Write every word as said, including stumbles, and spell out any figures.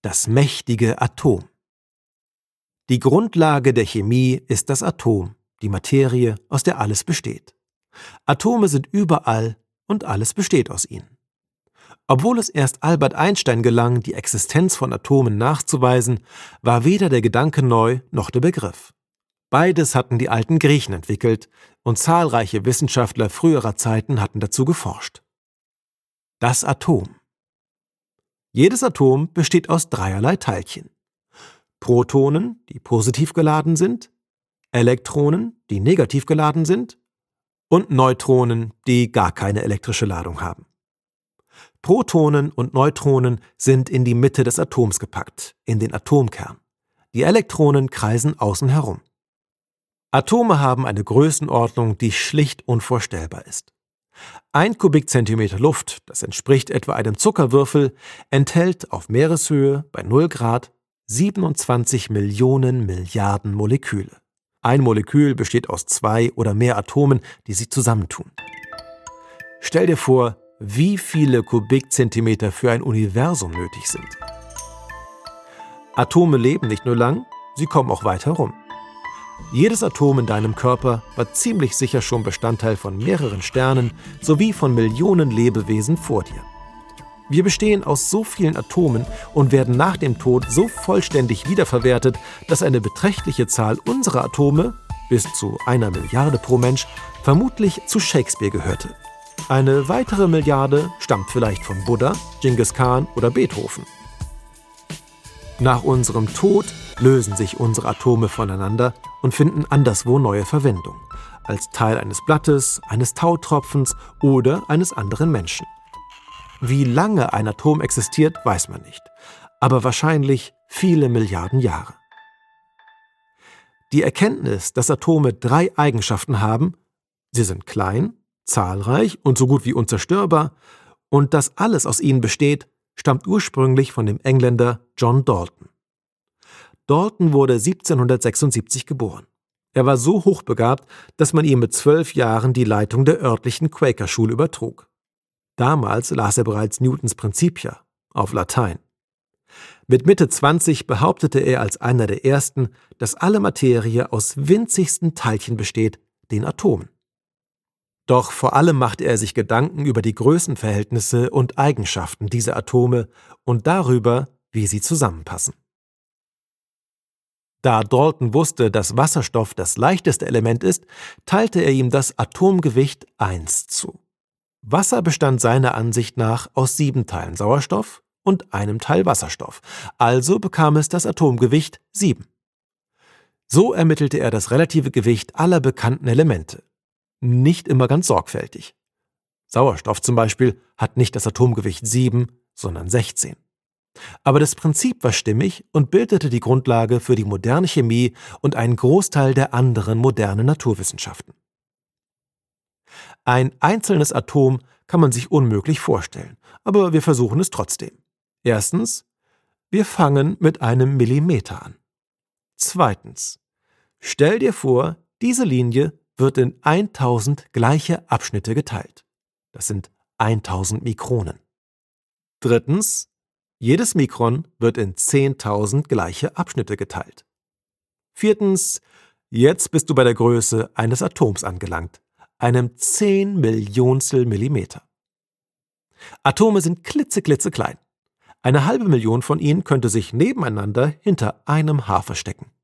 Das mächtige Atom. Die Grundlage der Chemie ist das Atom, die Materie, aus der alles besteht. Atome sind überall und alles besteht aus ihnen. Obwohl es erst Albert Einstein gelang, die Existenz von Atomen nachzuweisen, war weder der Gedanke neu noch der Begriff. Beides hatten die alten Griechen entwickelt und zahlreiche Wissenschaftler früherer Zeiten hatten dazu geforscht. Das Atom. Jedes Atom besteht aus dreierlei Teilchen. Protonen, die positiv geladen sind, Elektronen, die negativ geladen sind, und Neutronen, die gar keine elektrische Ladung haben. Protonen und Neutronen sind in die Mitte des Atoms gepackt, in den Atomkern. Die Elektronen kreisen außen herum. Atome haben eine Größenordnung, die schlicht unvorstellbar ist. Ein Kubikzentimeter Luft, das entspricht etwa einem Zuckerwürfel, enthält auf Meereshöhe bei null Grad siebenundzwanzig Millionen Milliarden Moleküle. Ein Molekül besteht aus zwei oder mehr Atomen, die sich zusammentun. Stell dir vor, wie viele Kubikzentimeter für ein Universum nötig sind. Atome leben nicht nur lang, sie kommen auch weit herum. Jedes Atom in deinem Körper war ziemlich sicher schon Bestandteil von mehreren Sternen sowie von Millionen Lebewesen vor dir. Wir bestehen aus so vielen Atomen und werden nach dem Tod so vollständig wiederverwertet, dass eine beträchtliche Zahl unserer Atome, bis zu einer Milliarde pro Mensch, vermutlich zu Shakespeare gehörte. Eine weitere Milliarde stammt vielleicht von Buddha, Genghis Khan oder Beethoven. Nach unserem Tod lösen sich unsere Atome voneinander und finden anderswo neue Verwendung, als Teil eines Blattes, eines Tautropfens oder eines anderen Menschen. Wie lange ein Atom existiert, weiß man nicht, aber wahrscheinlich viele Milliarden Jahre. Die Erkenntnis, dass Atome drei Eigenschaften haben: sie sind klein, zahlreich und so gut wie unzerstörbar, und dass alles aus ihnen besteht, stammt ursprünglich von dem Engländer John Dalton. Dalton wurde siebzehnhundertsechsundsiebzig geboren. Er war so hochbegabt, dass man ihm mit zwölf Jahren die Leitung der örtlichen Quakerschule übertrug. Damals las er bereits Newtons Principia auf Latein. Mit Mitte zwanzig behauptete er als einer der Ersten, dass alle Materie aus winzigsten Teilchen besteht, den Atomen. Doch vor allem machte er sich Gedanken über die Größenverhältnisse und Eigenschaften dieser Atome und darüber, wie sie zusammenpassen. Da Dalton wusste, dass Wasserstoff das leichteste Element ist, teilte er ihm das Atomgewicht eins zu. Wasser bestand seiner Ansicht nach aus sieben Teilen Sauerstoff und einem Teil Wasserstoff, also bekam es das Atomgewicht sieben. So ermittelte er das relative Gewicht aller bekannten Elemente. Nicht immer ganz sorgfältig. Sauerstoff zum Beispiel hat nicht das Atomgewicht sieben, sondern sechzehn. Aber das Prinzip war stimmig und bildete die Grundlage für die moderne Chemie und einen Großteil der anderen modernen Naturwissenschaften. Ein einzelnes Atom kann man sich unmöglich vorstellen, aber wir versuchen es trotzdem. Erstens, wir fangen mit einem Millimeter an. Zweitens, stell dir vor, diese Linie wird in tausend gleiche Abschnitte geteilt. Das sind tausend Mikronen. Drittens, jedes Mikron wird in zehntausend gleiche Abschnitte geteilt. Viertens, jetzt bist du bei der Größe eines Atoms angelangt, einem zehn Millionstel Millimeter. Atome sind klitzeklitzeklein. Eine halbe Million von ihnen könnte sich nebeneinander hinter einem Haar verstecken.